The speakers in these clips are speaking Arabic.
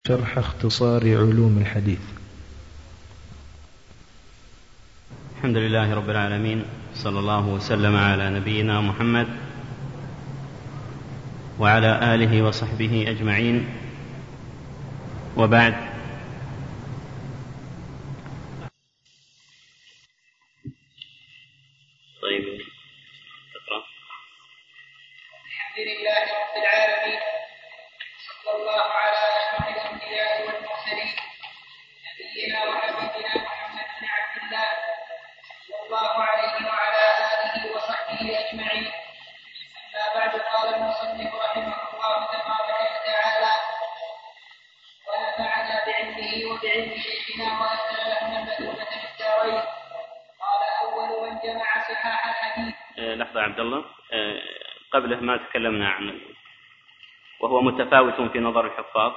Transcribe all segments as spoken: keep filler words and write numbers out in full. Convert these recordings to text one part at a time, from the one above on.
شرح اختصار علوم الحديث. الحمد لله رب العالمين، صلى الله وسلم على نبينا محمد وعلى آله وصحبه أجمعين، وبعد. طيب تقرأ. الحمد لله رب العالمين، صلى الله على أشرف الأنبياء والمرسلين، نبينا وحبيبنا محمد بن عبد الله صلى الله عليه وعلى آله وصحبه أجمعين. أما بعد، قال المصنف رحمه الله تبارك وتعالى: ونفعنا بعلمه وبعلم شيخنا وأسأل له المثوبة في الدارين. قال: أول من جمع صحاح الحديث. أه لحظة عبد الله، أه قبله ما تكلمنا عنه، وهو متفاوت في نظر الحفاظ.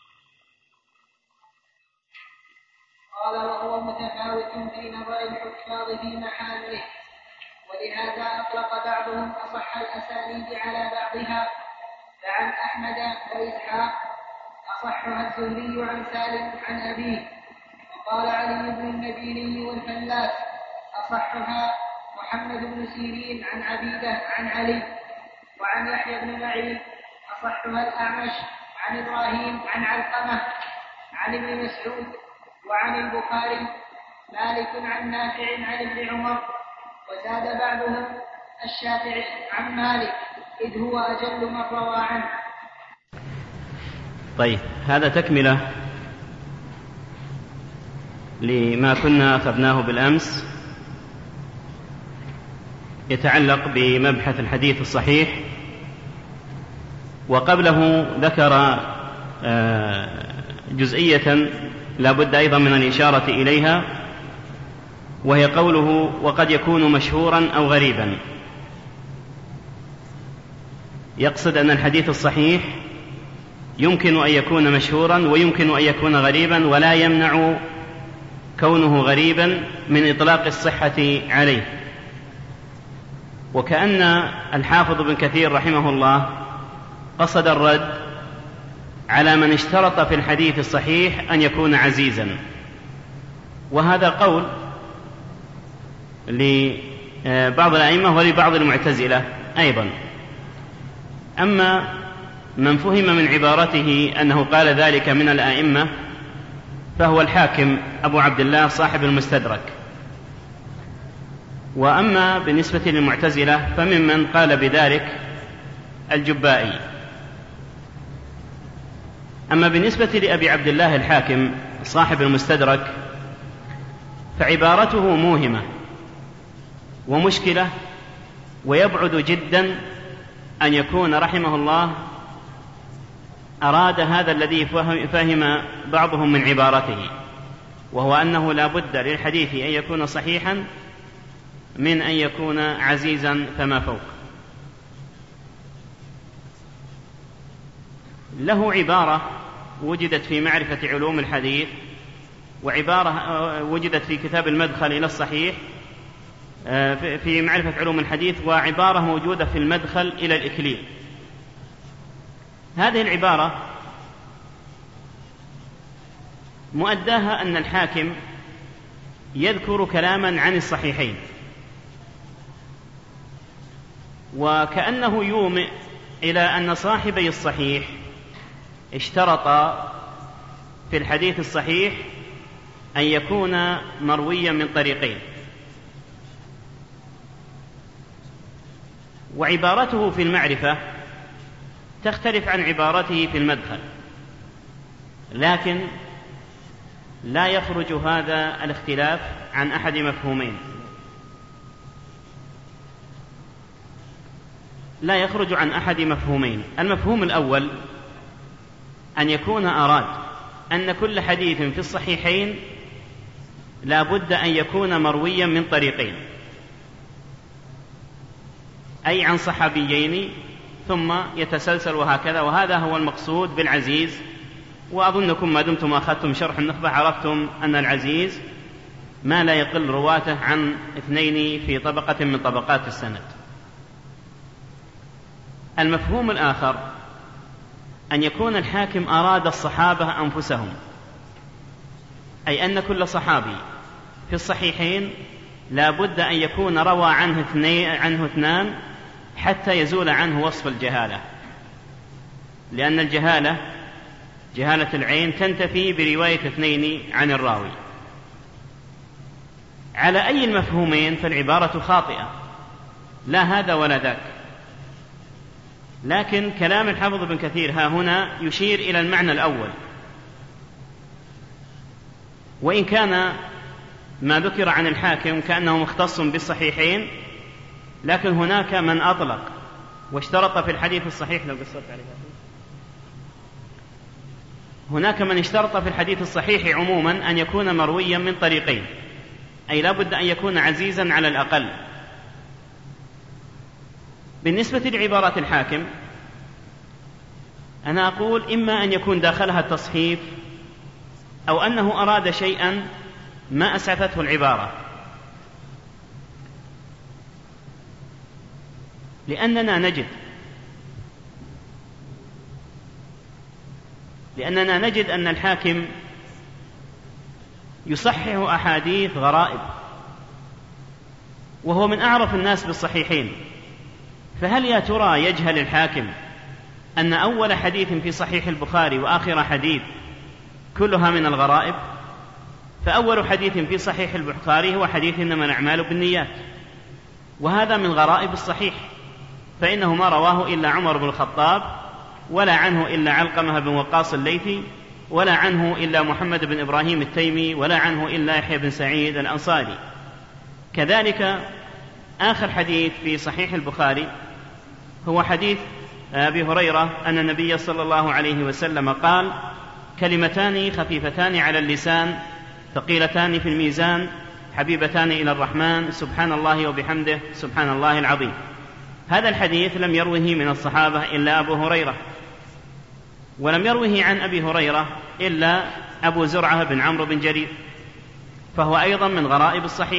قال: وهو متفاوت في نظر الحفاظ في محله، ولهذا أطلق بعضهم أصح الأسانيد على بعضها، فعن أحمد وإسحاق أصحها الزهري عن سالم عن أبيه، وقال علي بن المديني والفلاس أصحها محمد بن سيرين عن عبيدة عن علي، وعن يحيى بن معين أصحها الأعمش عن إبراهيم عن علقمة عن ابن مسعود، وعن البخاري مالك عن نافع عن ابن عمر، وزاد بعضهم الشافعي عن مالك، إذ هو أجل من روى عنه. طيب، هذا تكملة لما كنا أخذناه بالأمس، يتعلق بمبحث الحديث الصحيح. وقبله ذكر جزئية لا بد أيضا من الإشارة إليها، وهي قوله: وقد يكون مشهورا أو غريبا. يقصد أن الحديث الصحيح يمكن أن يكون مشهورا ويمكن أن يكون غريبا، ولا يمنع كونه غريبا من إطلاق الصحة عليه. وكأن الحافظ بن كثير رحمه الله قصد الرد على من اشترط في الحديث الصحيح أن يكون عزيزا، وهذا قول لبعض الأئمة ولبعض المعتزلة أيضا. أما من فهم من عبارته أنه قال ذلك من الأئمة فهو الحاكم أبو عبد الله صاحب المستدرك. وأما بالنسبة للمعتزلة فممن قال بذلك الجبائي. أما بالنسبة لأبي عبد الله الحاكم صاحب المستدرك فعبارته موهمة ومشكلة، ويبعد جدا أن يكون رحمه الله أراد هذا الذي فهم بعضهم من عبارته، وهو أنه لا بد للحديث أن يكون صحيحا من أن يكون عزيزا فما فوق. له عبارة وجدت في معرفة علوم الحديث، وعبارة وجدت في كتاب المدخل إلى الصحيح في معرفة علوم الحديث، وعبارة موجودة في المدخل إلى الإكليل. هذه العبارة مؤداها أن الحاكم يذكر كلاما عن الصحيحين، وكأنه يومئ إلى أن صاحبي الصحيح اشترط في الحديث الصحيح أن يكون مرويا من طريقين. وعبارته في المعرفة تختلف عن عبارته في المدخل، لكن لا يخرج هذا الاختلاف عن أحد مفهومين. لا يخرج عن أحد مفهومين. المفهوم الأول أن يكون أراد أن كل حديث في الصحيحين لا بد أن يكون مرويا من طريقين، أي عن صحابيين ثم يتسلسل وهكذا. وهذا هو المقصود بالعزيز. وأظنكم ما دمتم أخذتم شرح النخبة عرفتم أن العزيز ما لا يقل رواته عن اثنين في طبقة من طبقات السند. المفهوم الآخر أن يكون الحاكم أراد الصحابة أنفسهم، أي أن كل صحابي في الصحيحين لا بد أن يكون روى عنه اثنين عنه اثنان حتى يزول عنه وصف الجهالة، لأن الجهالة جهالة العين تنتفي برواية اثنين عن الراوي. على أي المفهومين فالعبارة خاطئة، لا هذا ولا ذاك. لكن كلام الحافظ ابن كثير ها هنا يشير إلى المعنى الأول، وإن كان ما ذكر عن الحاكم كأنه مختص بالصحيحين، لكن هناك من أطلق واشترط في الحديث الصحيح، لو قصرت عليها هناك من اشترط في الحديث الصحيح عموما أن يكون مرويا من طريقين، أي لا بد أن يكون عزيزا على الأقل. بالنسبة لعبارات الحاكم أنا أقول إما أن يكون داخلها التصحيف أو أنه أراد شيئا ما أسعفته العبارة، لأننا نجد لأننا نجد أن الحاكم يصحح أحاديث غرائب، وهو من أعرف الناس بالصحيحين. فهل يا ترى يجهل الحاكم أن أول حديث في صحيح البخاري وآخر حديث كلها من الغرائب؟ فأول حديث في صحيح البخاري هو حديث إنما الأعمال بالنيات، وهذا من غرائب الصحيح، فإنه ما رواه إلا عمر بن الخطاب، ولا عنه إلا علقمة بن وقاص الليثي، ولا عنه إلا محمد بن إبراهيم التيمي، ولا عنه إلا يحيى بن سعيد الأنصاري. كذلك آخر حديث في صحيح البخاري هو حديث أبي هريرة أن النبي صلى الله عليه وسلم قال: كلمتان خفيفتان على اللسان ثقيلتان في الميزان حبيبتان إلى الرحمن سبحان الله وبحمده سبحان الله العظيم. هذا الحديث لم يروه من الصحابة إلا أبو هريرة، ولم يروه عن أبي هريرة إلا أبو زرعة بن عمرو بن جرير، فهو أيضا من غرائب الصحيح.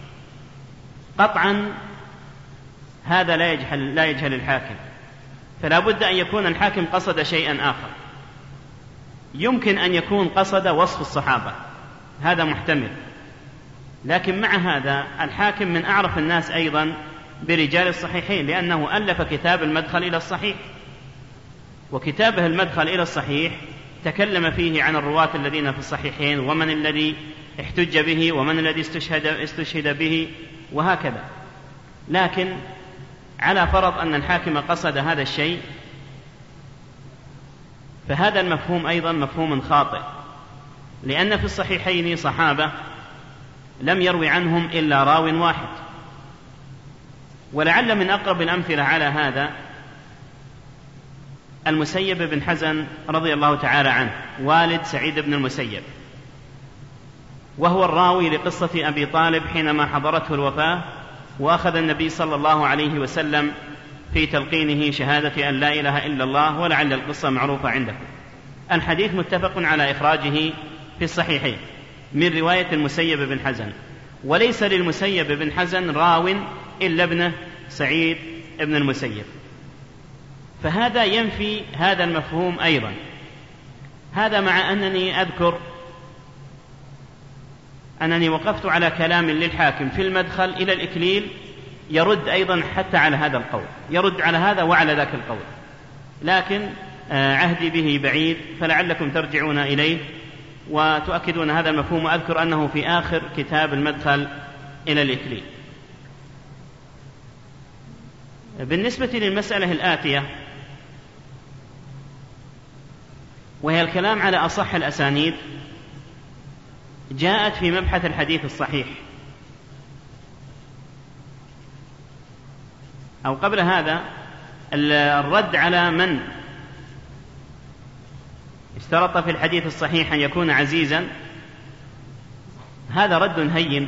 قطعا هذا لا يجهل, لا يجهل الحاكم، فلا بد أن يكون الحاكم قصد شيئا آخر. يمكن أن يكون قصد وصف الصحابة، هذا محتمل، لكن مع هذا الحاكم من أعرف الناس أيضا برجال الصحيحين، لأنه ألف كتاب المدخل إلى الصحيح، وكتابه المدخل إلى الصحيح تكلم فيه عن الرواة الذين في الصحيحين، ومن الذي احتج به، ومن الذي استشهد, استشهد به، وهكذا. لكن على فرض أن الحاكم قصد هذا الشيء، فهذا المفهوم أيضا مفهوم خاطئ، لأن في الصحيحين صحابة لم يروي عنهم إلا راو واحد. ولعل من أقرب الأمثلة على هذا المسيب بن حزن رضي الله تعالى عنه، والد سعيد بن المسيب، وهو الراوي لقصة أبي طالب حينما حضرته الوفاة، وأخذ النبي صلى الله عليه وسلم في تلقينه شهادة أن لا إله إلا الله، ولعل القصة معروفة عندكم. الحديث متفق على إخراجه في الصحيحين من رواية المسيب بن حزن، وليس للمسيب بن حزن راو إلا ابنه سعيد بن المسيب، فهذا ينفي هذا المفهوم أيضا. هذا مع أنني أذكر أنني وقفت على كلام للحاكم في المدخل إلى الإكليل يرد أيضا حتى على هذا القول، يرد على هذا وعلى ذاك القول، لكن عهدي به بعيد، فلعلكم ترجعون إليه وتؤكدون هذا المفهوم. وأذكر أنه في آخر كتاب المدخل إلى الإكليل. بالنسبة للمسألة الآتية، وهي الكلام على أصح الأسانيد، جاءت في مبحث الحديث الصحيح، أو قبل هذا الرد على من اشترط في الحديث الصحيح أن يكون عزيزا، هذا رد هين،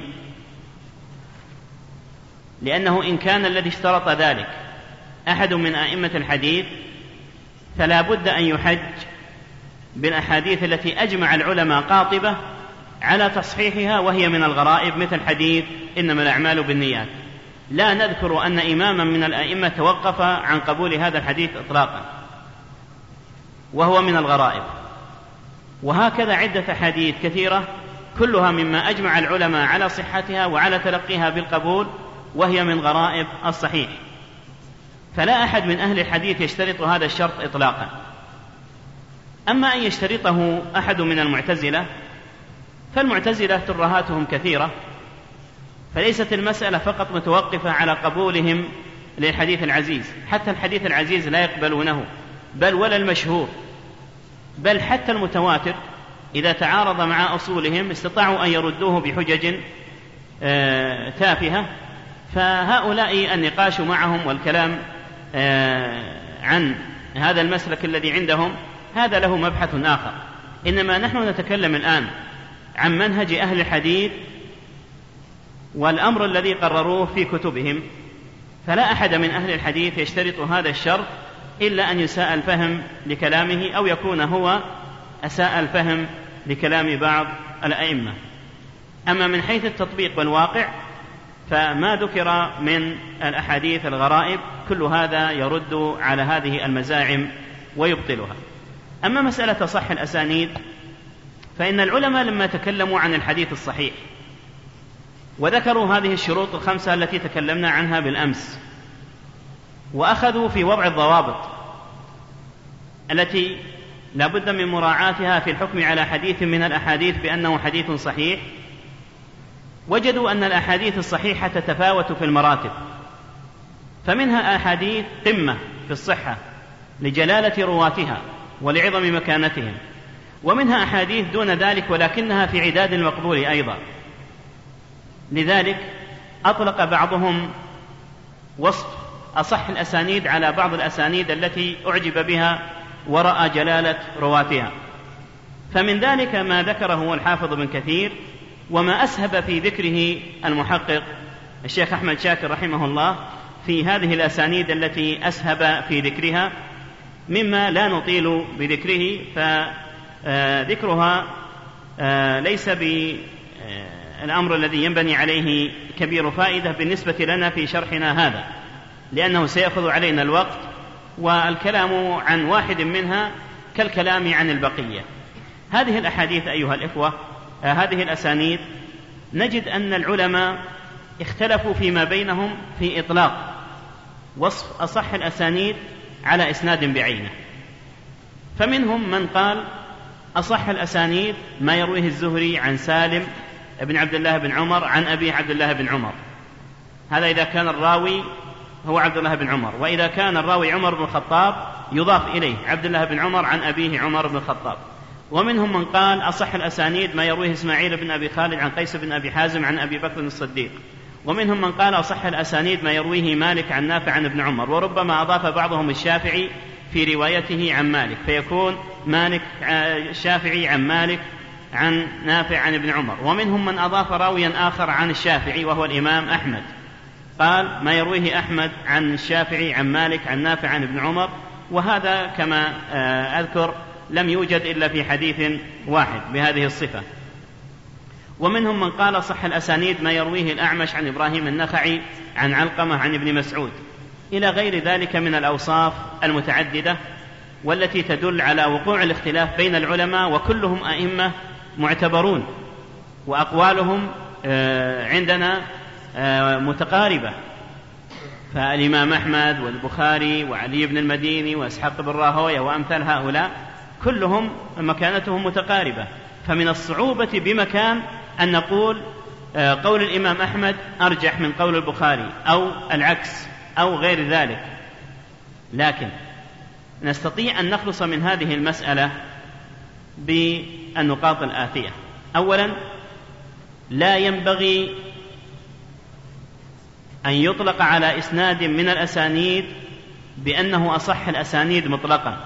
لأنه إن كان الذي اشترط ذلك أحد من أئمة الحديث فلا بد أن يحج بالأحاديث التي أجمع العلماء قاطبة على تصحيحها، وهي من الغرائب، مثل حديث إنما الأعمال بالنيات. لا نذكر أن إماما من الأئمة توقف عن قبول هذا الحديث إطلاقا. وهو من الغرائب. وهكذا عدة حديث كثيرة كلها مما أجمع العلماء على صحتها وعلى تلقيها بالقبول، وهي من غرائب الصحيح. فلا أحد من أهل الحديث يشترط هذا الشرط إطلاقا. أما أن يشترطه أحد من المعتزلة فالمعتزلة ترهاتهم كثيرة، فليست المسألة فقط متوقفة على قبولهم للحديث العزيز، حتى الحديث العزيز لا يقبلونه، بل ولا المشهور، بل حتى المتواتر إذا تعارض مع أصولهم استطاعوا أن يردوه بحجج آه تافهة. فهؤلاء النقاش معهم والكلام آه عن هذا المسلك الذي عندهم هذا له مبحث آخر. إنما نحن نتكلم الآن عن منهج أهل الحديث والأمر الذي قرروه في كتبهم. فلا أحد من أهل الحديث يشترط هذا الشرط إلا أن يساء الفهم لكلامه أو يكون هو أساء الفهم لكلام بعض الأئمة. أما من حيث التطبيق والواقع فما ذكر من الأحاديث الغرائب كل هذا يرد على هذه المزاعم ويبطلها. أما مسألة صح الأسانيد فإن العلماء لما تكلموا عن الحديث الصحيح وذكروا هذه الشروط الخمسة التي تكلمنا عنها بالأمس، وأخذوا في وضع الضوابط التي لا بد من مراعاتها في الحكم على حديث من الأحاديث بأنه حديث صحيح، وجدوا أن الأحاديث الصحيحة تتفاوت في المراتب، فمنها أحاديث قمة في الصحة لجلالة رواتها ولعظم مكانتهم، ومنها أحاديث دون ذلك ولكنها في عداد المقبول أيضا. لذلك أطلق بعضهم وصف أصح الأسانيد على بعض الأسانيد التي أعجب بها ورأى جلالة رواتها. فمن ذلك ما ذكره الحافظ ابن كثير وما أسهب في ذكره المحقق الشيخ أحمد شاكر رحمه الله في هذه الأسانيد التي أسهب في ذكرها، مما لا نطيل بذكره، فذكرها ليس بالأمر الذي ينبني عليه كبير فائدة بالنسبة لنا في شرحنا هذا، لأنه سيأخذ علينا الوقت، والكلام عن واحد منها كالكلام عن البقية. هذه الأحاديث أيها الإخوة، هذه الأسانيد، نجد أن العلماء اختلفوا فيما بينهم في إطلاق وصف أصح الأسانيد على إسناد بعينه. فمنهم من قال أصح الأسانيد ما يرويه الزهري عن سالم بن عبد الله بن عمر عن أبي عبد الله بن عمر، هذا إذا كان الراوي هو عبد الله بن عمر، وإذا كان الراوي عمر بن الخطاب يضاف إليه عبد الله بن عمر عن أبيه عمر بن الخطاب. ومنهم من قال أصح الأسانيد ما يرويه إسماعيل بن أبي خالد عن قيس بن أبي حازم عن أبي بكر الصديق. ومنهم من قال أصح الأسانيد ما يرويه مالك عن نافع عن ابن عمر، وربما أضاف بعضهم الشافعي في روايته عن مالك، فيكون مالك الشافعي عن مالك عن نافع عن ابن عمر. ومنهم من أضاف راويا آخر عن الشافعي وهو الإمام أحمد، قال ما يرويه أحمد عن الشافعي عن مالك عن نافع عن ابن عمر، وهذا كما أذكر لم يوجد إلا في حديث واحد بهذه الصفة. ومنهم من قال صح الأسانيد ما يرويه الأعمش عن إبراهيم النخعي عن علقمة عن ابن مسعود، إلى غير ذلك من الأوصاف المتعددة والتي تدل على وقوع الاختلاف بين العلماء، وكلهم أئمة معتبرون، وأقوالهم عندنا متقاربة. فالإمام أحمد والبخاري وعلي بن المديني وإسحاق بن راهويه وأمثال هؤلاء كلهم مكانتهم متقاربة. فمن الصعوبة بمكان أن نقول قول الإمام أحمد أرجح من قول البخاري أو العكس أو غير ذلك، لكن نستطيع أن نخلص من هذه المسألة بالنقاط الآتية. أولا، لا ينبغي أن يطلق على إسناد من الأسانيد بأنه أصح الأسانيد مطلقا.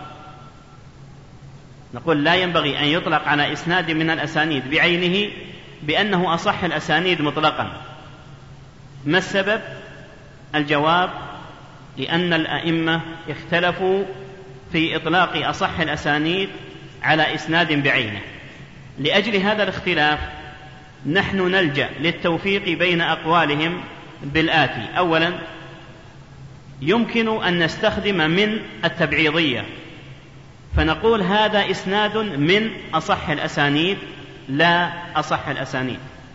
نقول لا ينبغي أن يطلق على إسناد من الأسانيد بعينه بأنه أصح الأسانيد مطلقا. ما السبب؟ الجواب: لأن الأئمة اختلفوا في إطلاق أصح الأسانيد على إسناد بعينه. لأجل هذا الاختلاف نحن نلجأ للتوفيق بين أقوالهم بالآتي: أولا، يمكن أن نستخدم من التبعيضية فنقول هذا إسناد من أصح الأسانيد لا أصح الأسانيد،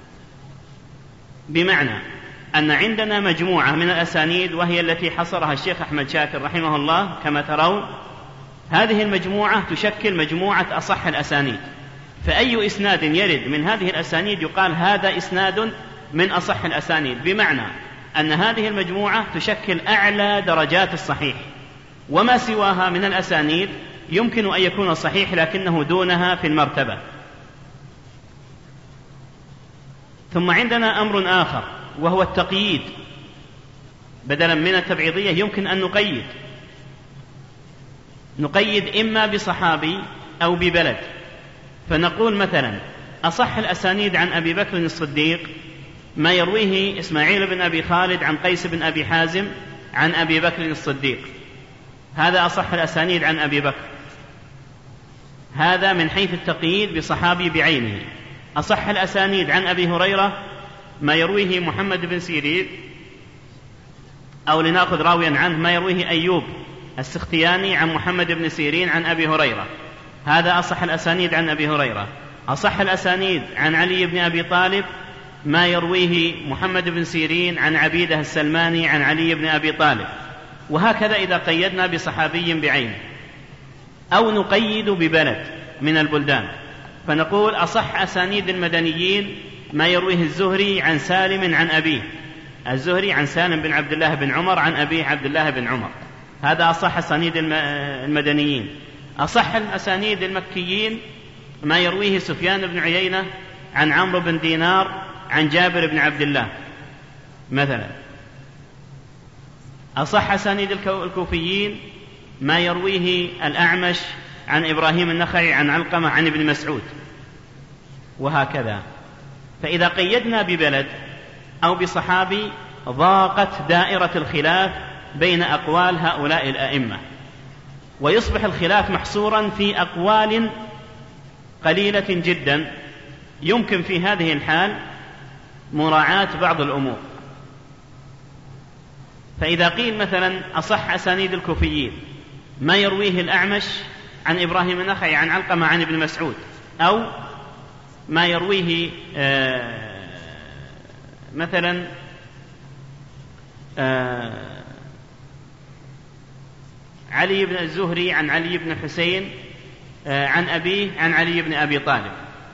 بمعنى أن عندنا مجموعة من الأسانيد وهي التي حصرها الشيخ أحمد شاكر رحمه الله كما ترون. هذه المجموعة تشكل مجموعة أصح الأسانيد، فأي إسناد يرد من هذه الأسانيد يقال هذا إسناد من أصح الأسانيد، بمعنى أن هذه المجموعة تشكل أعلى درجات الصحيح، وما سواها من الأسانيد يمكن أن يكون صحيح لكنه دونها في المرتبة. ثم عندنا أمر آخر وهو التقييد، بدلا من التبعيضية يمكن أن نقيد نقيد إما بصحابي أو ببلد، فنقول مثلا أصح الأسانيد عن أبي بكر الصديق ما يرويه إسماعيل بن أبي خالد عن قيس بن أبي حازم عن أبي بكر الصديق، هذا أصح الأسانيد عن أبي بكر، هذا من حيث التقييد بصحابي بعينه. أصح الأسانيد عن أبي هريرة ما يرويه محمد بن سيرين، أو لنأخذ راويا عنه ما يرويه أيوب السختياني عن محمد بن سيرين عن أبي هريرة، هذا أصح الأسانيد عن أبي هريرة. أصح الأسانيد عن علي بن أبي طالب ما يرويه محمد بن سيرين عن عبيدة السلماني عن علي بن أبي طالب، وهكذا إذا قيدنا بصحابي بعينه. أو نقيد ببلد من البلدان، فنقول أصح أسانيد المدنيين ما يرويه الزهري عن سالم عن أبيه، الزهري عن سالم بن عبد الله بن عمر عن أبيه عبد الله بن عمر، هذا أصح أسانيد المدنيين. أصح الأسانيد المكيين ما يرويه سفيان بن عيينة عن عمرو بن دينار عن جابر بن عبد الله مثلا. أصح أسانيد الكوفيين ما يرويه الأعمش عن إبراهيم النخعي عن علقمة عن ابن مسعود، وهكذا. فإذا قيدنا ببلد أو بصحابي ضاقت دائرة الخلاف بين أقوال هؤلاء الأئمة، ويصبح الخلاف محصورا في أقوال قليلة جدا، يمكن في هذه الحال مراعاة بعض الأمور. فإذا قيل مثلا أصح أسانيد الكوفيين ما يرويه الأعمش عن إبراهيم النخعي عن علقمة عن ابن مسعود، أو ما يرويه آه مثلا آه علي بن الزهري عن علي بن حسين آه عن أبيه عن علي بن أبي طالب،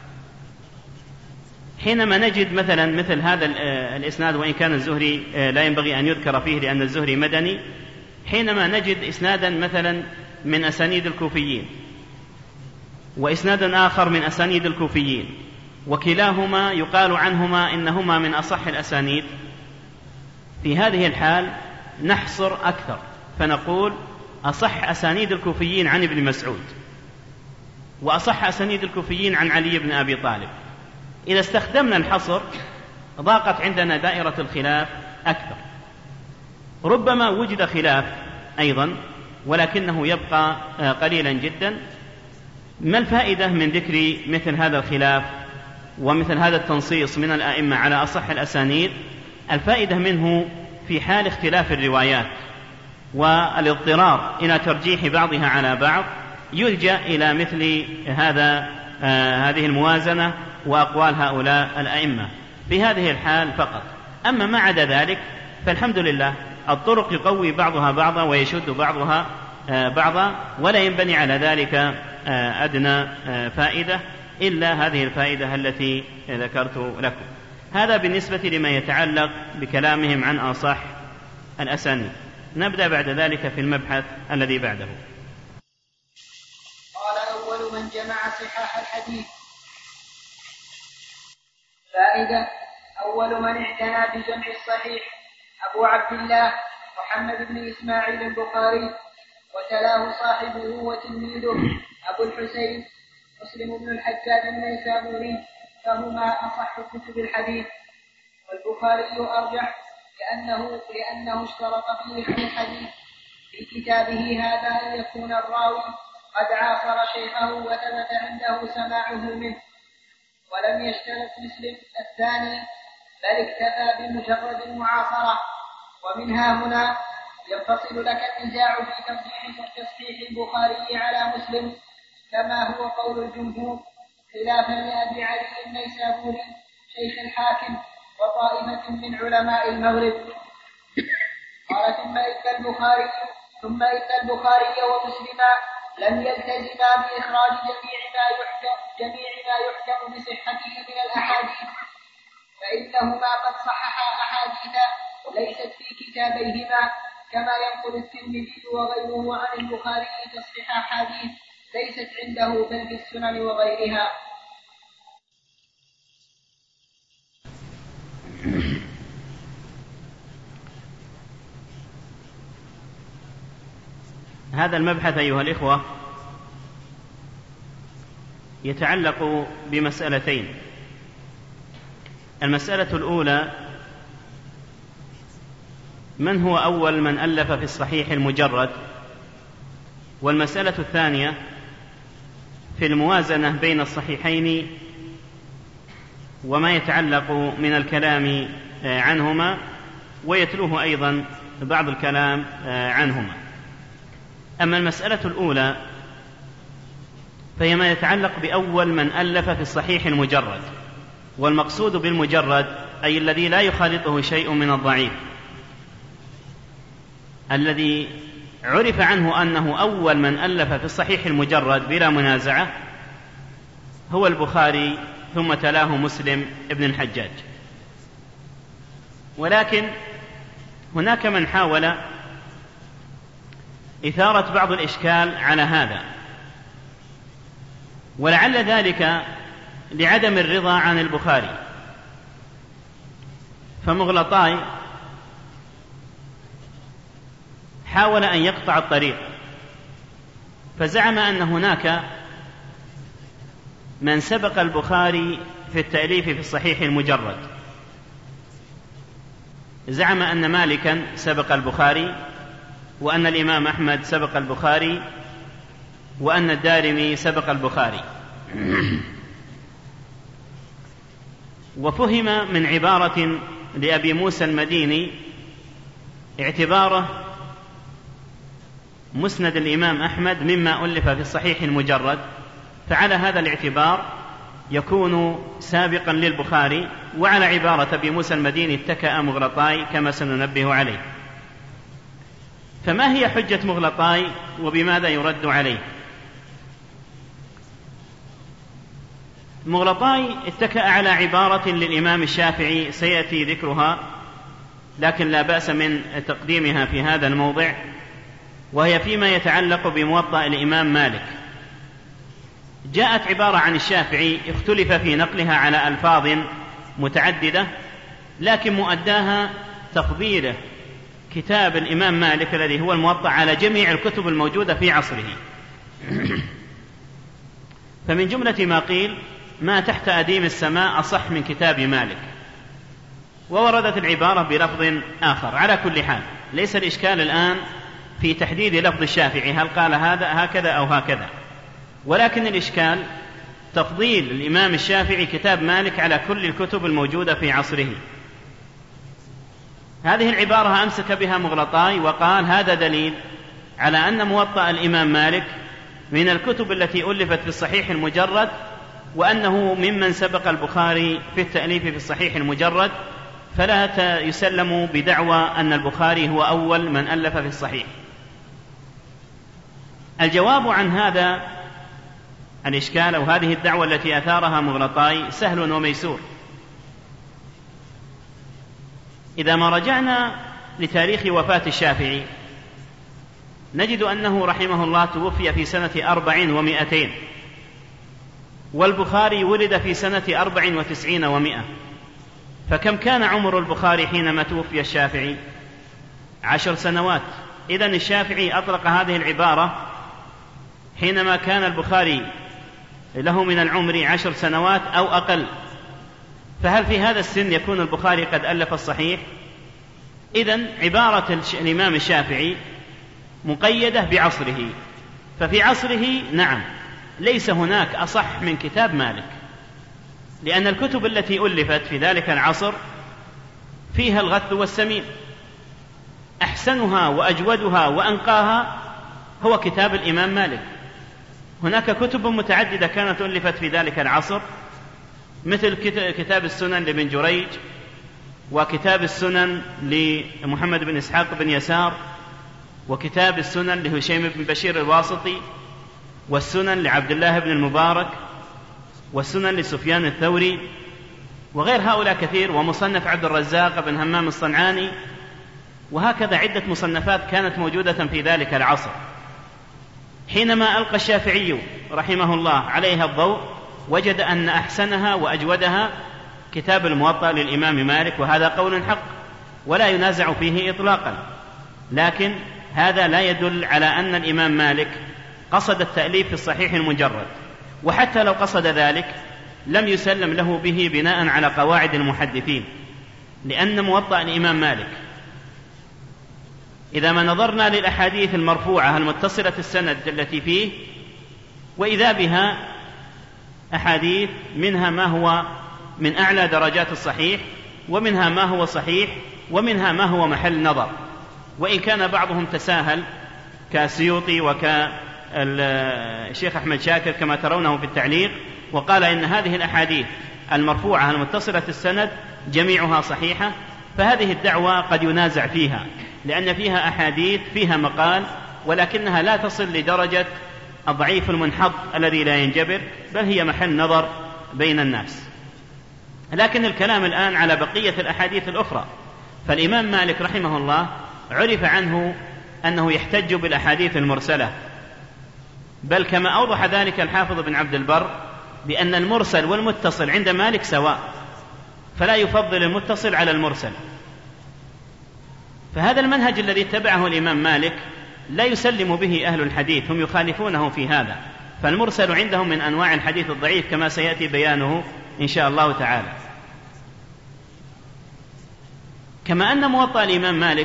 حينما نجد مثلا مثل هذا الإسناد، وإن كان الزهري لا ينبغي أن يذكر فيه لأن الزهري مدني، حينما نجد إسنادا مثلا من أسانيد الكوفيين وإسنادا آخر من أسانيد الكوفيين وكلاهما يقال عنهما إنهما من أصح الأسانيد، في هذه الحال نحصر أكثر فنقول أصح أسانيد الكوفيين عن ابن مسعود، وأصح أسانيد الكوفيين عن علي بن أبي طالب. إذا استخدمنا الحصر ضاقت عندنا دائرة الخلاف أكثر. ربما وجد خلاف أيضا ولكنه يبقى قليلا جدا. ما الفائدة من ذكر مثل هذا الخلاف ومثل هذا التنصيص من الآئمة على أصح الأسانيد؟ الفائدة منه في حال اختلاف الروايات والاضطرار إلى ترجيح بعضها على بعض يلجأ إلى مثل هذا آه هذه الموازنة وأقوال هؤلاء الأئمة في هذه الحال فقط. أما ما عدا ذلك فالحمد لله الطرق يقوي بعضها بعضا ويشد بعضها آه بعضا، ولا ينبني على ذلك آه أدنى آه فائدة إلا هذه الفائدة التي ذكرت لكم. هذا بالنسبة لما يتعلق بكلامهم عن أصح الأسانيد. نبدأ بعد ذلك في المبحث الذي بعده. قال أول من جمع صحاح الحديث. فائدة: أول من اعتنى بجمع الصحيح أبو عبد الله محمد بن إسماعيل البخاري، وتلاه صاحبه وتلميذه أبو الحسين مسلم بن الحجاج النيسابوري، فهما أصح كتب الحديث. والبخاري أرجح لأنه, لأنه اشترط فيه في الحديث في كتابه هذا أن يكون الراوي قد عاصر شيخه وثبت عنده سماعه منه، ولم يشترط مسلم الثاني بل اكتفى بمجرد المعاصرة. ومنها هنا ينفصل لك النزاع في تصحيح تصحيح البخاري على مسلم كما هو قول الجمهور خلافا لأبي علي النيسابوري شيخ الحاكم وطائفة من علماء المغرب. قال ثم إن البخاري ثم إن البخاري ومسلما لم يلتزما بإخراج جميع ما يحكم جميع ما يحكم بصحته من الأحاديث، فإنهما قد صححا أحاديث ليست في كتابيهما، كما ينقل الترمذي وغيره عن البخاري تصحيح أحاديث ليست عنده بل في السنن وغيرها. هذا المبحث أيها الإخوة يتعلق بمسألتين. المسألة الأولى: من هو أول من ألف في الصحيح المجرد؟ والمسألة الثانية في الموازنة بين الصحيحين وما يتعلق من الكلام عنهما، ويتلوه أيضا بعض الكلام عنهما. أما المسألة الأولى فهي ما يتعلق بأول من ألف في الصحيح المجرد، والمقصود بالمجرد أي الذي لا يخالطه شيء من الضعيف، الذي عرف عنه أنه أول من ألف في الصحيح المجرد بلا منازعة هو البخاري، ثم تلاه مسلم ابن الحجاج. ولكن هناك من حاول إثارة بعض الإشكال على هذا، ولعل ذلك لعدم الرضا عن البخاري. فمغلطاي حاول أن يقطع الطريق، فزعم أن هناك من سبق البخاري في التأليف في الصحيح المجرد. زعم أن مالكا سبق البخاري، وأن الإمام أحمد سبق البخاري، وأن الدارمي سبق البخاري. وفهم من عبارة لأبي موسى المديني اعتباره مسند الإمام أحمد مما ألف في الصحيح المجرد، فعلى هذا الاعتبار يكون سابقا للبخاري، وعلى عبارة أبي موسى المديني اتكأ مغلطاي كما سننبه عليه. فما هي حجة مغلطاي وبماذا يرد عليه؟ مغلطاي اتكأ على عبارة للإمام الشافعي سيأتي ذكرها، لكن لا بأس من تقديمها في هذا الموضع، وهي فيما يتعلق بموطأ الإمام مالك. جاءت عبارة عن الشافعي اختلف في نقلها على ألفاظ متعددة، لكن مؤداها تفضيله كتاب الإمام مالك الذي هو الموطأ على جميع الكتب الموجودة في عصره. فمن جملة ما قيل: ما تحت أديم السماء أصح من كتاب مالك. ووردت العبارة بلفظ آخر. على كل حال ليس الإشكال الآن في تحديد لفظ الشافعي هل قال هذا هكذا أو هكذا، ولكن الإشكال تفضيل الإمام الشافعي كتاب مالك على كل الكتب الموجودة في عصره. هذه العبارة أمسك بها مغلطاي وقال هذا دليل على أن موطأ الإمام مالك من الكتب التي ألفت في الصحيح المجرد، وأنه ممن سبق البخاري في التأليف في الصحيح المجرد، فلا يسلم بدعوى أن البخاري هو أول من ألف في الصحيح. الجواب عن هذا الإشكال أو هذه الدعوة التي أثارها مغلطاي سهل وميسور. إذا ما رجعنا لتاريخ وفاة الشافعي نجد أنه رحمه الله توفي في سنة أربع ومائتين، والبخاري ولد في سنة أربع وتسعين ومائة، فكم كان عمر البخاري حينما توفي الشافعي؟ عشر سنوات. إذن الشافعي أطلق هذه العبارة حينما كان البخاري له من العمر عشر سنوات أو أقل. فهل في هذا السن يكون البخاري قد ألف الصحيح؟ إذن عبارة الإمام الشافعي مقيدة بعصره، ففي عصره نعم ليس هناك أصح من كتاب مالك، لأن الكتب التي ألفت في ذلك العصر فيها الغث والسمين. أحسنها وأجودها وأنقاها هو كتاب الإمام مالك. هناك كتب متعددة كانت ألفت في ذلك العصر، مثل كتاب السنن لابن جريج، وكتاب السنن لمحمد بن إسحاق بن يسار، وكتاب السنن لهشيم بن بشير الواسطي، والسنن لعبد الله بن المبارك، والسنن لسفيان الثوري، وغير هؤلاء كثير، ومصنف عبد الرزاق بن همام الصنعاني، وهكذا عدة مصنفات كانت موجودة في ذلك العصر. حينما ألقى الشافعي رحمه الله عليها الضوء وجد أن أحسنها وأجودها كتاب الموطأ للإمام مالك، وهذا قول حق ولا ينازع فيه إطلاقا، لكن هذا لا يدل على أن الإمام مالك قصد التأليف في الصحيح المجرد، وحتى لو قصد ذلك لم يسلم له به بناء على قواعد المحدثين، لأن موطأ الإمام مالك إذا ما نظرنا للأحاديث المرفوعة المتصلة السند التي فيه، وإذا بها أحاديث منها ما هو من أعلى درجات الصحيح، ومنها ما هو صحيح، ومنها ما هو محل نظر، وإن كان بعضهم تساهل كالسيوطي وكالشيخ أحمد شاكر كما ترونه في التعليق، وقال إن هذه الأحاديث المرفوعة المتصلة السند جميعها صحيحة، فهذه الدعوة قد ينازع فيها، لأن فيها أحاديث فيها مقال، ولكنها لا تصل لدرجة الضعيف المنحط الذي لا ينجبر، بل هي محل نظر بين الناس. لكن الكلام الآن على بقية الأحاديث الأخرى. فالإمام مالك رحمه الله عرف عنه أنه يحتج بالأحاديث المرسلة، بل كما أوضح ذلك الحافظ بن عبد البر بأن المرسل والمتصل عند مالك سواء، فلا يفضل المتصل على المرسل. فهذا المنهج الذي اتبعه الإمام مالك لا يسلم به أهل الحديث، هم يخالفونه في هذا، فالمرسل عندهم من أنواع الحديث الضعيف كما سيأتي بيانه إن شاء الله تعالى. كما أن موطأ الإمام مالك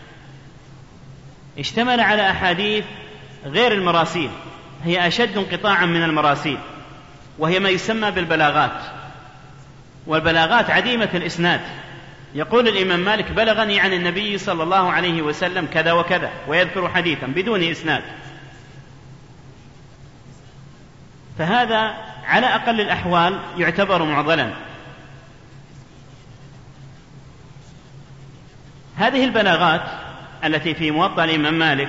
اشتمل على أحاديث غير المراسيل، هي أشد انقطاعا من المراسيل، وهي ما يسمى بالبلاغات، والبلاغات عديمة الإسناد. يقول الإمام مالك بلغني عن النبي صلى الله عليه وسلم كذا وكذا، ويذكر حديثا بدون إسناد، فهذا على أقل الأحوال يعتبر معضلا. هذه البلاغات التي في موطأ الإمام مالك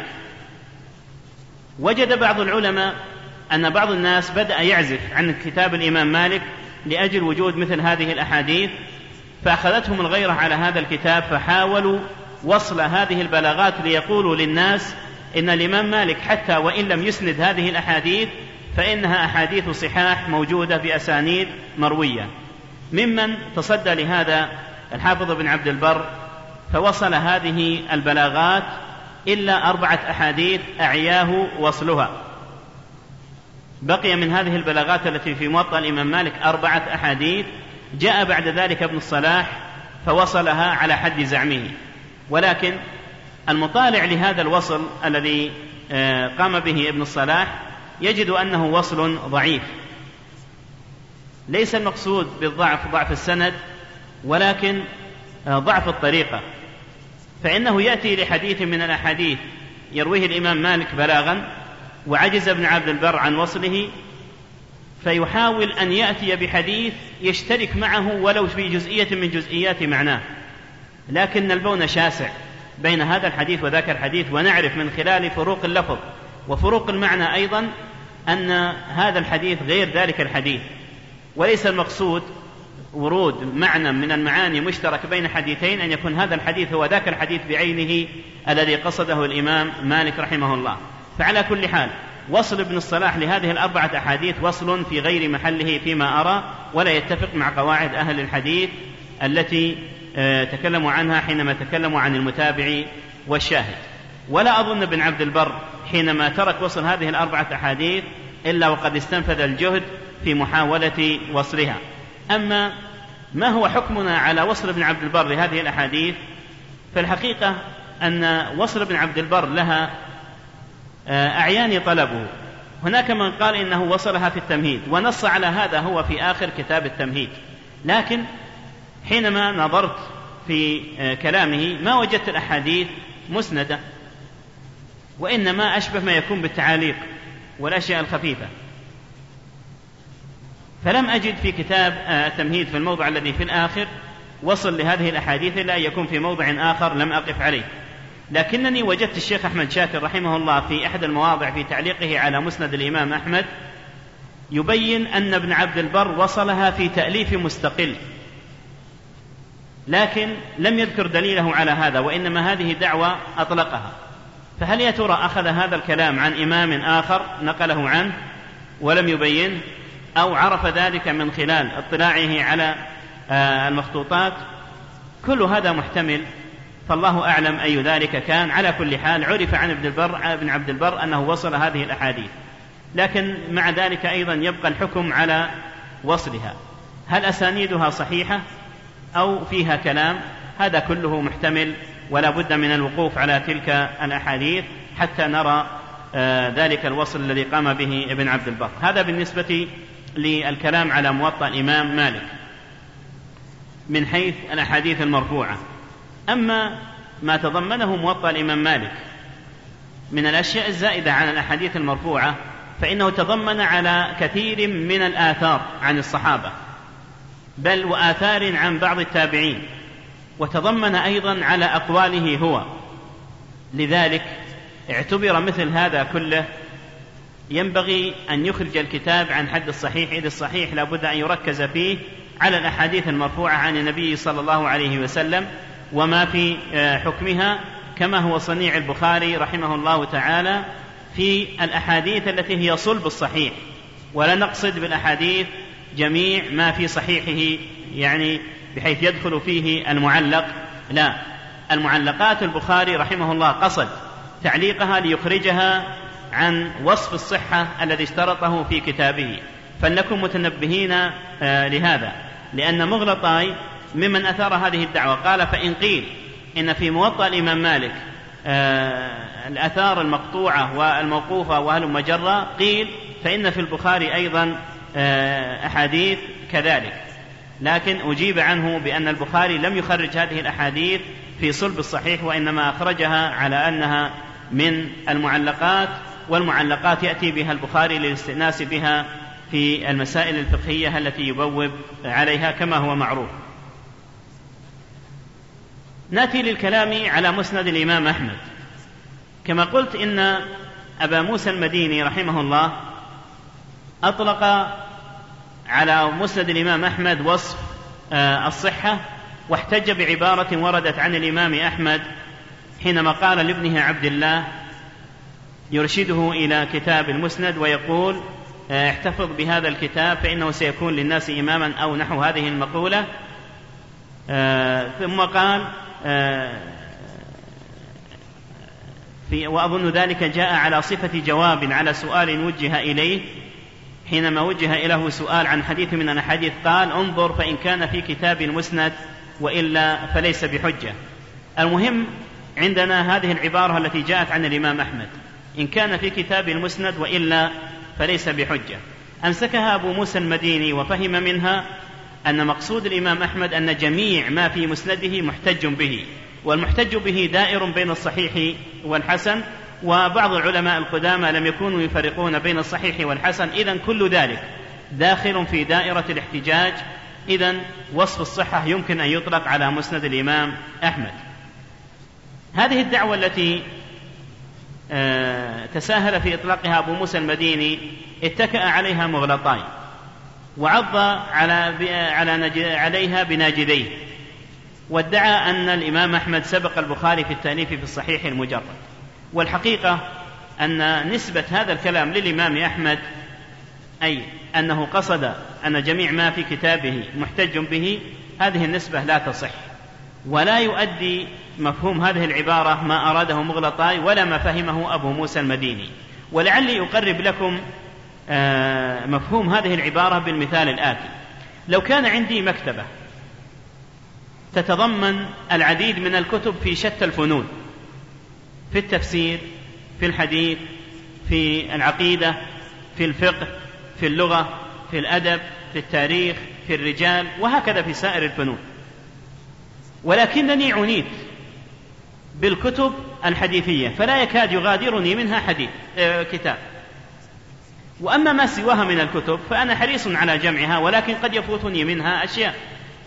وجد بعض العلماء أن بعض الناس بدأ يعزف عن كتاب الإمام مالك لأجل وجود مثل هذه الأحاديث، فأخذتهم الغيرة على هذا الكتاب، فحاولوا وصل هذه البلاغات ليقولوا للناس إن الإمام مالك حتى وإن لم يسند هذه الأحاديث فإنها أحاديث صحاح موجودة بأسانيد مروية. ممن تصدى لهذا الحافظ بن عبد البر، فوصل هذه البلاغات إلا أربعة أحاديث أعياه وصلها. بقي من هذه البلاغات التي في موطأ الإمام مالك أربعة أحاديث، جاء بعد ذلك ابن الصلاح فوصلها على حد زعمه، ولكن المطالع لهذا الوصل الذي قام به ابن الصلاح يجد أنه وصل ضعيف، ليس المقصود بالضعف ضعف السند، ولكن ضعف الطريقة، فإنه يأتي لحديث من الأحاديث يرويه الإمام مالك بلاغا وعجز ابن عبد البر عن وصله، فيحاول أن يأتي بحديث يشترك معه ولو في جزئية من جزئيات معناه، لكن البون شاسع بين هذا الحديث وذاك الحديث، ونعرف من خلال فروق اللفظ وفروق المعنى أيضا أن هذا الحديث غير ذلك الحديث، وليس المقصود ورود معنى من المعاني مشترك بين حديثين أن يكون هذا الحديث هو ذاك الحديث بعينه الذي قصده الإمام مالك رحمه الله. فعلى كل حال وصل ابن الصلاح لهذه الأربعة أحاديث وصل في غير محله فيما أرى، ولا يتفق مع قواعد أهل الحديث التي تكلموا عنها حينما تكلموا عن المتابع والشاهد. ولا أظن ابن عبد البر حينما ترك وصل هذه الأربعة أحاديث إلا وقد استنفذ الجهد في محاولة وصلها. أما ما هو حكمنا على وصل ابن عبد البر لهذه الأحاديث، فالحقيقة أن وصل ابن عبد البر لها أعيان طلبه. هناك من قال إنه وصلها في التمهيد، ونص على هذا هو في آخر كتاب التمهيد، لكن حينما نظرت في كلامه ما وجدت الأحاديث مسندة، وإنما أشبه ما يكون بالتعاليق والأشياء الخفيفة. فلم أجد في كتاب التمهيد في الموضع الذي في الآخر وصل لهذه الأحاديث إلا أن يكون في موضع آخر لم أقف عليه، لكنني وجدت الشيخ أحمد شاكر رحمه الله في أحد المواضع في تعليقه على مسند الإمام أحمد يبين أن ابن عبد البر وصلها في تأليف مستقل، لكن لم يذكر دليله على هذا، وإنما هذه دعوة أطلقها. فهل يا ترى أخذ هذا الكلام عن إمام آخر نقله عنه ولم يبين، أو عرف ذلك من خلال اطلاعه على المخطوطات؟ كل هذا محتمل، فالله أعلم أي ذلك كان. على كل حال عرف عن ابن البر ابن عبد البر أنه وصل هذه الأحاديث، لكن مع ذلك أيضا يبقى الحكم على وصلها، هل أسانيدها صحيحة أو فيها كلام؟ هذا كله محتمل، ولا بد من الوقوف على تلك الأحاديث حتى نرى ذلك الوصل الذي قام به ابن عبد البر. هذا بالنسبة للكلام على موطأ الإمام مالك من حيث الأحاديث المرفوعة. أما ما تضمنه موطأ الإمام مالك من الأشياء الزائدة عن الأحاديث المرفوعة فإنه تضمن على كثير من الآثار عن الصحابة، بل وآثار عن بعض التابعين، وتضمن أيضا على أقواله هو. لذلك اعتبر مثل هذا كله ينبغي أن يخرج الكتاب عن حد الصحيح، إذ الصحيح لا بد أن يركز فيه على الأحاديث المرفوعة عن النبي صلى الله عليه وسلم وما في حكمها، كما هو صنيع البخاري رحمه الله تعالى في الأحاديث التي هي صلب الصحيح، ولا نقصد بالأحاديث جميع ما في صحيحه يعني بحيث يدخل فيه المعلق، لا، المعلقات البخاري رحمه الله قصد تعليقها ليخرجها عن وصف الصحة الذي اشترطه في كتابه، فلنكن متنبهين آه لهذا، لأن مغلطاي ممن أثار هذه الدعوة قال فإن قيل إن في موطأ الإمام مالك آه الأثار المقطوعة والموقوفة وهل مجرة، قيل فإن في البخاري أيضا آه أحاديث كذلك، لكن أجيب عنه بأن البخاري لم يخرج هذه الأحاديث في صلب الصحيح، وإنما أخرجها على أنها من المعلقات، والمعلقات يأتي بها البخاري للاستئناس بها في المسائل الفقهية التي يبوب عليها كما هو معروف. نأتي للكلام على مسند الإمام أحمد. كما قلت إن أبا موسى المديني رحمه الله أطلق على مسند الإمام أحمد وصف الصحة، واحتج بعبارة وردت عن الإمام أحمد حينما قال لابنه عبد الله يرشده إلى كتاب المسند ويقول احتفظ بهذا الكتاب فإنه سيكون للناس إماما أو نحو هذه المقولة. ثم قال في وأظن ذلك جاء على صفة جواب على سؤال وجه إليه، حينما وجه إليه سؤال عن حديث من الأحاديث قال انظر فإن كان في كتاب المسند وإلا فليس بحجة. المهم عندنا هذه العبارة التي جاءت عن الإمام أحمد، إن كان في كتاب المسند وإلا فليس بحجة، أمسكها أبو موسى المديني وفهم منها أن مقصود الإمام أحمد أن جميع ما في مسنده محتج به، والمحتج به دائر بين الصحيح والحسن، وبعض العلماء القدامى لم يكونوا يفرقون بين الصحيح والحسن، إذن كل ذلك داخل في دائرة الاحتجاج، إذن وصف الصحة يمكن أن يطلق على مسند الإمام أحمد. هذه الدعوة التي تساهل في إطلاقها أبو موسى المديني اتكأ عليها مغلطاي وعض على عليها بناجذيه، وادعى أن الإمام أحمد سبق البخاري في التأليف في الصحيح المجرد، والحقيقة أن نسبة هذا الكلام للإمام أحمد أي أنه قصد أن جميع ما في كتابه محتج به، هذه النسبة لا تصح، ولا يؤدي مفهوم هذه العبارة ما أراده مغلطاي ولا ما فهمه أبو موسى المديني. ولعلي أقرب لكم مفهوم هذه العبارة بالمثال الآتي: لو كان عندي مكتبة تتضمن العديد من الكتب في شتى الفنون، في التفسير، في الحديث، في العقيدة، في الفقه، في اللغة، في الأدب، في التاريخ، في الرجال، وهكذا في سائر الفنون، ولكنني عنيت بالكتب الحديثية فلا يكاد يغادرني منها حديث كتاب. وأما ما سواها من الكتب فأنا حريص على جمعها، ولكن قد يفوتني منها أشياء.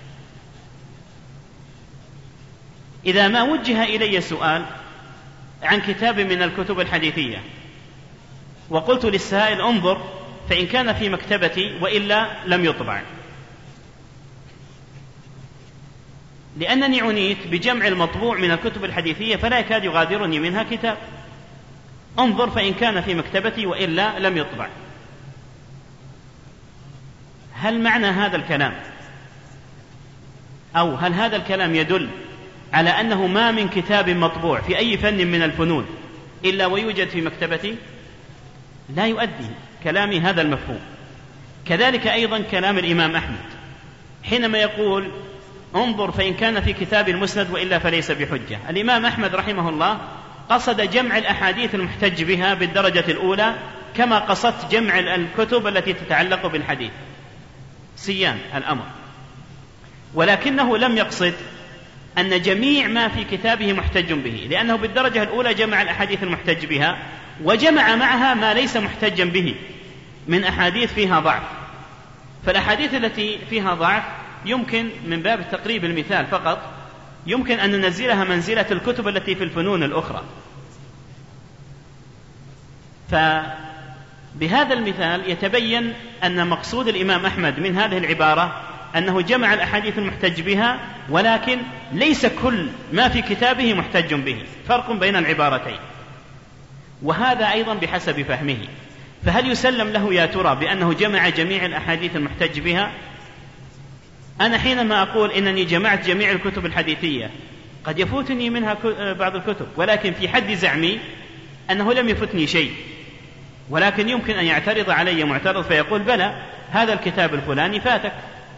إذا ما وجه إلي سؤال عن كتاب من الكتب الحديثية وقلت للسائل انظر فإن كان في مكتبتي وإلا لم يطبع، لأنني عنيت بجمع المطبوع من الكتب الحديثية فلا يكاد يغادرني منها كتاب، انظر فإن كان في مكتبتي وإلا لم يطبع. هل معنى هذا الكلام أو هل هذا الكلام يدل على أنه ما من كتاب مطبوع في أي فن من الفنون إلا ويوجد في مكتبتي؟ لا يؤدي كلامي هذا المفهوم. كذلك أيضا كلام الإمام أحمد حينما يقول انظر فإن كان في كتاب المسند وإلا فليس بحجة. الإمام أحمد رحمه الله قصد جمع الأحاديث المحتج بها بالدرجة الأولى كما قصدت جمع الكتب التي تتعلق بالحديث، سيان الأمر، ولكنه لم يقصد أن جميع ما في كتابه محتج به، لأنه بالدرجة الأولى جمع الأحاديث المحتج بها وجمع معها ما ليس محتجا به من أحاديث فيها ضعف. فالأحاديث التي فيها ضعف يمكن من باب تقريب المثال فقط يمكن أن ننزلها منزلة الكتب التي في الفنون الأخرى. فبهذا المثال يتبين أن مقصود الإمام أحمد من هذه العبارة أنه جمع الأحاديث المحتج بها، ولكن ليس كل ما في كتابه محتج به، فرق بين العبارتين. وهذا أيضا بحسب فهمه. فهل يسلم له يا ترى بأنه جمع جميع الأحاديث المحتج بها؟ أنا حينما أقول إنني جمعت جميع الكتب الحديثية قد يفوتني منها بعض الكتب، ولكن في حد زعمي أنه لم يفتني شيء، ولكن يمكن أن يعترض علي معترض فيقول بلى هذا الكتاب الفلاني فاتك.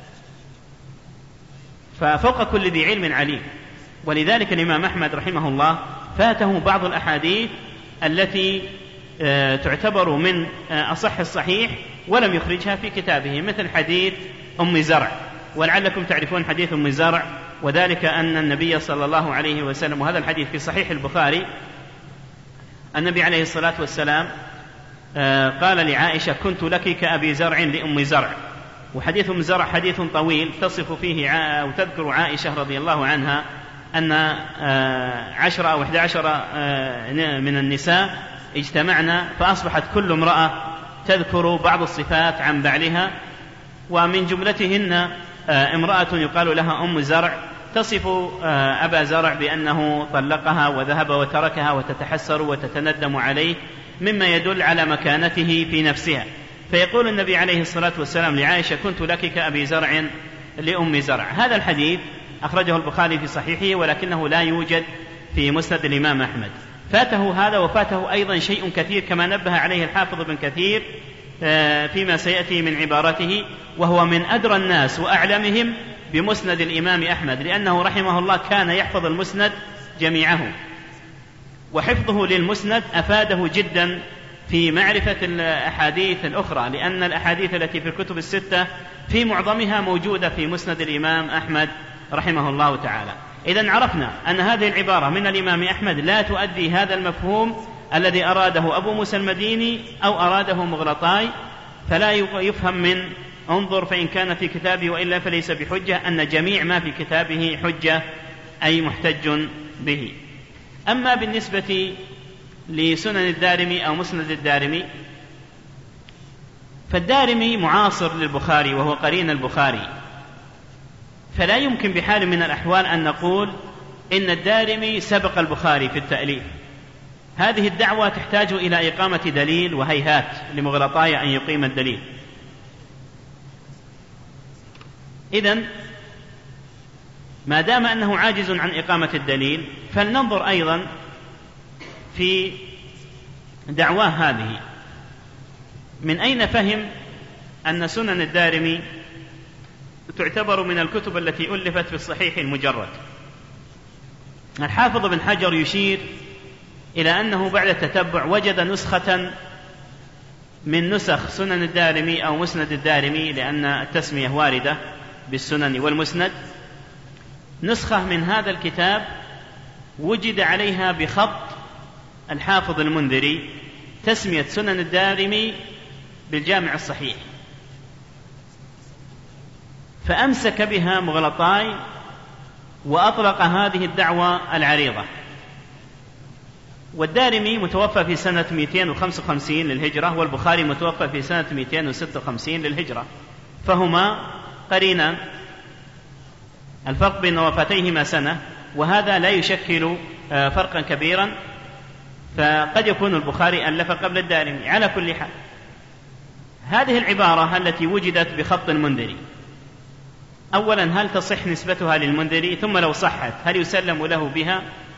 ففوق كل ذي علم عليم. ولذلك الإمام أحمد رحمه الله فاته بعض الأحاديث التي تعتبر من أصح الصحيح ولم يخرجها في كتابه، مثل حديث أم زرع. ولعلكم تعرفون حديث أم زرع، وذلك أن النبي صلى الله عليه وسلم، وهذا الحديث في صحيح البخاري، النبي عليه الصلاة والسلام قال لعائشة كنت لك كأبي زرع لأم زرع. وحديث أم زرع حديث طويل تصف فيه أو تذكر عائشة رضي الله عنها أن عشرة أو إحدى عشر من النساء اجتمعنا فأصبحت كل امرأة تذكر بعض الصفات عن بعلها، ومن جملتهن امرأة يقال لها أم زرع تصف أبا زرع بأنه طلقها وذهب وتركها وتتحسر وتتندم عليه، مما يدل على مكانته في نفسها. فيقول النبي عليه الصلاة والسلام لعائشة كنت لك كأبي زرع لأم زرع. هذا الحديث أخرجه البخاري في صحيحه، ولكنه لا يوجد في مسند الإمام أحمد. فاته هذا وفاته أيضا شيء كثير كما نبه عليه الحافظ ابن كثير فيما سيأتي من عبارته، وهو من أدرى الناس وأعلمهم بمسند الإمام أحمد، لأنه رحمه الله كان يحفظ المسند جميعه، وحفظه للمسند أفاده جدا في معرفة الأحاديث الأخرى، لأن الأحاديث التي في الكتب الستة في معظمها موجودة في مسند الإمام أحمد رحمه الله تعالى. إذن عرفنا أن هذه العبارة من الإمام أحمد لا تؤدي هذا المفهوم الذي أراده أبو موسى المديني أو أراده مغلطاي، فلا يفهم من انظر فإن كان في كتابه وإلا فليس بحجة أن جميع ما في كتابه حجة أي محتج به. أما بالنسبة لسنن الدارمي أو مسند الدارمي، فالدارمي معاصر للبخاري وهو قرين البخاري، فلا يمكن بحال من الأحوال أن نقول إن الدارمي سبق البخاري في التأليف. هذه الدعوة تحتاج إلى إقامة دليل، وهيهات لمغلطاي أن يقيم الدليل. إذن ما دام أنه عاجز عن إقامة الدليل فلننظر أيضا في دعواه هذه من أين فهم أن سنن الدارمي تعتبر من الكتب التي ألفت في الصحيح المجرد. الحافظ بن حجر يشير إلى أنه بعد التتبع وجد نسخة من نسخ سنن الدارمي أو مسند الدارمي، لأن التسمية واردة بالسنن والمسند، نسخة من هذا الكتاب وجد عليها بخط الحافظ المنذري تسمية سنن الدارمي بالجامع الصحيح، فأمسك بها مغلطاي وأطلق هذه الدعوة العريضة. والدارمي متوفى في سنة مئتين وخمسة وخمسين للهجرة، والبخاري متوفى في سنة مئتين وستة وخمسين للهجرة، فهما قرينان، الفرق بين وفاتيهما سنة، وهذا لا يشكل فرقا كبيرا، فقد يكون البخاري ألف قبل الدارمي. على كل حال، هذه العبارة التي وجدت بخط المنذري، أولا هل تصح نسبتها للمنذري؟ ثم لو صحت هل يسلم له بها؟